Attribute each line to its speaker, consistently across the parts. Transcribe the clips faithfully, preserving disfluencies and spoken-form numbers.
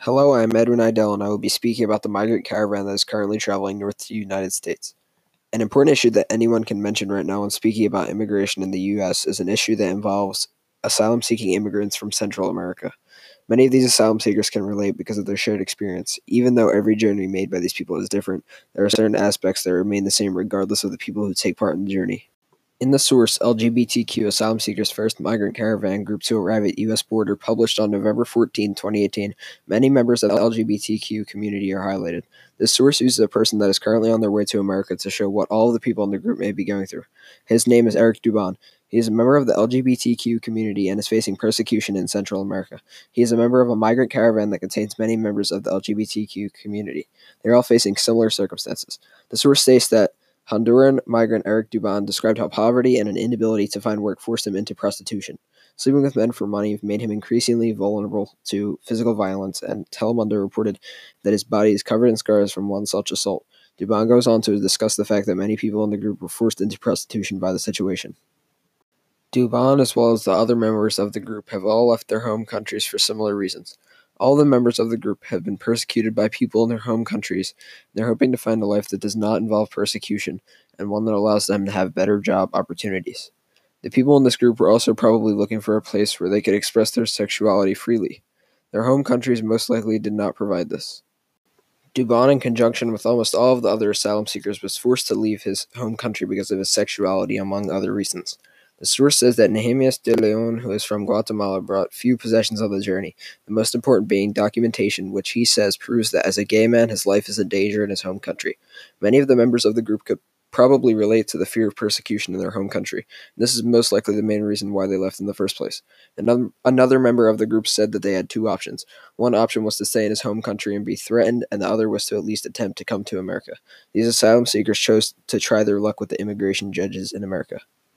Speaker 1: Hello, I'm Edwin Idell, and I will be speaking about the migrant caravan that is currently traveling north to the United States. An important issue that anyone can mention right now when speaking about immigration in the U S is an issue that involves asylum-seeking immigrants from Central America. Many of these asylum seekers can relate because of their shared experience. Even though every journey made by these people is different, there are certain aspects that remain the same regardless of the people who take part in the journey. In the source, L G B T Q Asylum Seekers First Migrant Caravan Group to Arrive at U S Border, published on November fourteenth, twenty eighteen, many members of the L G B T Q community are highlighted. This source uses a person that is currently on their way to America to show what all of the people in the group may be going through. His name is Eric Dubon. He is a member of the L G B T Q community and is facing persecution in Central America. He is a member of a migrant caravan that contains many members of the L G B T Q community. They are all facing similar circumstances. The source states that Honduran migrant Eric Dubon described how poverty and an inability to find work forced him into prostitution. Sleeping with men for money made him increasingly vulnerable to physical violence, and Telemundo reported that his body is covered in scars from one such assault. Dubon goes on to discuss the fact that many people in the group were forced into prostitution by the situation. Dubon, as well as the other members of the group, have all left their home countries for similar reasons. All the members of the group have been persecuted by people in their home countries. They're hoping to find a life that does not involve persecution and one that allows them to have better job opportunities. The people in this group were also probably looking for a place where they could express their sexuality freely. Their home countries most likely did not provide this. Dubon, in conjunction with almost all of the other asylum seekers, was forced to leave his home country because of his sexuality, among other reasons. The source says that Nehemias de Leon, who is from Guatemala, brought few possessions on the journey, the most important being documentation, which he says proves that as a gay man his life is in danger in his home country. Many of the members of the group could probably relate to the fear of persecution in their home country. This is most likely the main reason why they left in the first place. Another, another member of the group said that they had two options. One option was to stay in his home country and be threatened, and the other was to at least attempt to come to America. These asylum seekers chose to try their luck with the immigration judges in America.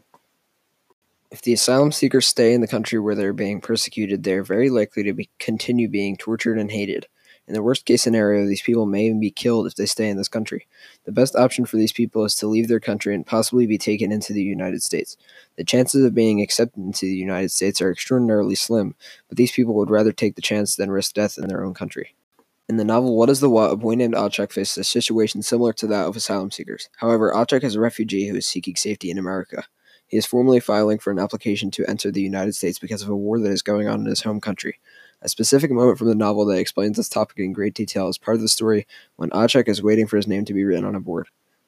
Speaker 1: If the asylum seekers stay in the country where they are being persecuted, they are very likely to be, continue being tortured and hated. In the worst-case scenario, these people may even be killed if they stay in this country. The best option for these people is to leave their country and possibly be taken into the United States. The chances of being accepted into the United States are extraordinarily slim, but these people would rather take the chance than risk death in their own country. In the novel What is the What?, a boy named Acek faces a situation similar to that of asylum seekers. However, Acek is a refugee who is seeking safety in America. He is formally filing for an application to enter the United States because of a war that is going on in his home country. A specific moment from the novel that explains this topic in great detail is part of the story when Acek is waiting for his name to be written on a board.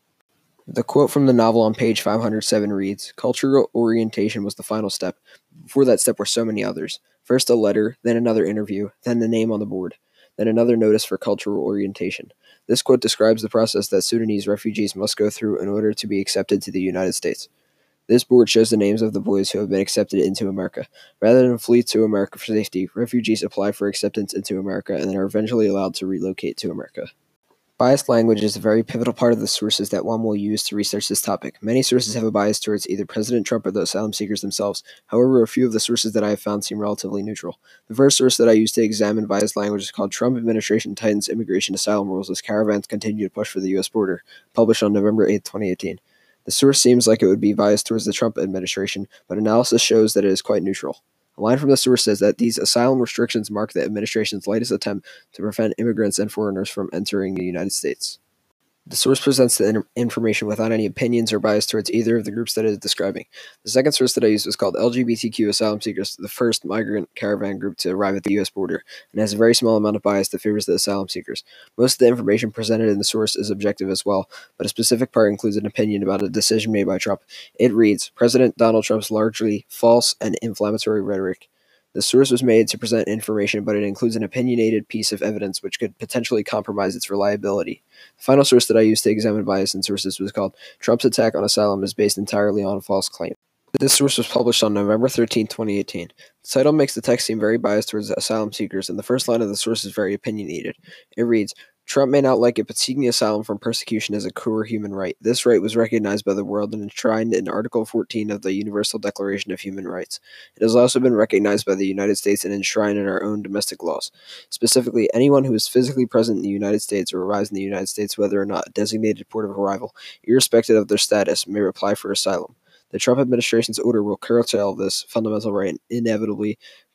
Speaker 1: The quote from the novel on page five hundred seven reads, "Cultural orientation was the final step. Before that step were so many others. First a letter, then another interview, then the name on the board, then another notice for cultural orientation." This quote describes the process that Sudanese refugees must go through in order to be accepted to the United States. This board shows the names of the boys who have been accepted into America. Rather than flee to America for safety, refugees apply for acceptance into America and then are eventually allowed to relocate to America. Biased language is a very pivotal part of the sources that one will use to research this topic. Many sources have a bias towards either President Trump or the asylum seekers themselves. However, a few of the sources that I have found seem relatively neutral. The first source that I used to examine biased language is called "Trump Administration Tightens Immigration Asylum Rules as Caravans Continue to Push for the U S Border," published on November eighth, twenty eighteen. The source seems like it would be biased towards the Trump administration, but analysis shows that it is quite neutral. A line from the source says that these asylum restrictions mark the administration's latest attempt to prevent immigrants and foreigners from entering the United States. The source presents the information without any opinions or bias towards either of the groups that it is describing. The second source that I used was called L G B T Q Asylum Seekers, the first migrant caravan group to arrive at the U S border, and has a very small amount of bias that favors the asylum seekers. Most of the information presented in the source is objective as well, but a specific part includes an opinion about a decision made by Trump. It reads, "President Donald Trump's largely false and inflammatory rhetoric." The source was made to present information, but it includes an opinionated piece of evidence which could potentially compromise its reliability. The final source that I used to examine bias in sources was called "Trump's Attack on Asylum is Based Entirely on False Claims." This source was published on November thirteenth, twenty eighteen. The title makes the text seem very biased towards asylum seekers, and the first line of the source is very opinionated. It reads, "Trump may not like it, but seeking asylum from persecution is a core human right. This right was recognized by the world and enshrined in Article fourteen of the Universal Declaration of Human Rights. It has also been recognized by the United States and enshrined in our own domestic laws. Specifically, anyone who is physically present in the United States or arrives in the United States, whether or not a designated port of arrival, irrespective of their status, may apply for asylum. The Trump administration's order will curtail this fundamental right and inevitably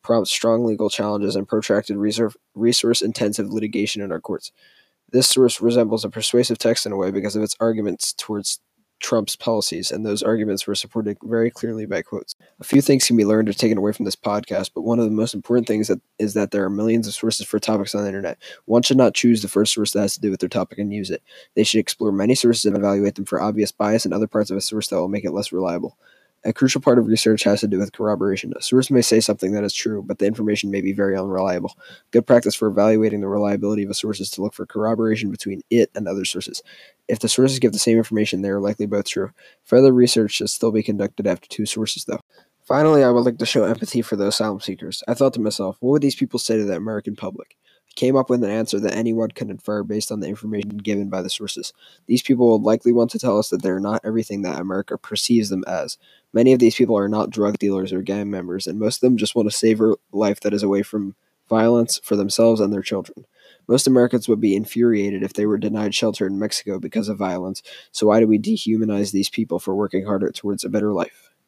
Speaker 1: prompts strong legal challenges and protracted resource-intensive litigation in our courts. This source resembles a persuasive text in a way because of its arguments towards Trump's policies, and those arguments were supported very clearly by quotes. A few things can be learned or taken away from this podcast, but one of the most important things that, is that there are millions of sources for topics on the internet. One should not choose the first source that has to do with their topic and use it. They should explore many sources and evaluate them for obvious bias and other parts of a source that will make it less reliable. A crucial part of research has to do with corroboration. A source may say something that is true, but the information may be very unreliable. Good practice for evaluating the reliability of a source is to look for corroboration between it and other sources. If the sources give the same information, they are likely both true. Further research should still be conducted after two sources, though. Finally, I would like to show empathy for the asylum seekers. I thought to myself, what would these people say to the American public? I came up with an answer that anyone could infer based on the information given by the sources. These people will likely want to tell us that they are not everything that America perceives them as. Many of these people are not drug dealers or gang members, and most of them just want to save a life that is away from violence for themselves and their children. Most Americans would be infuriated if they were denied shelter in Mexico because of violence, so why do we dehumanize these people for working harder towards a better life?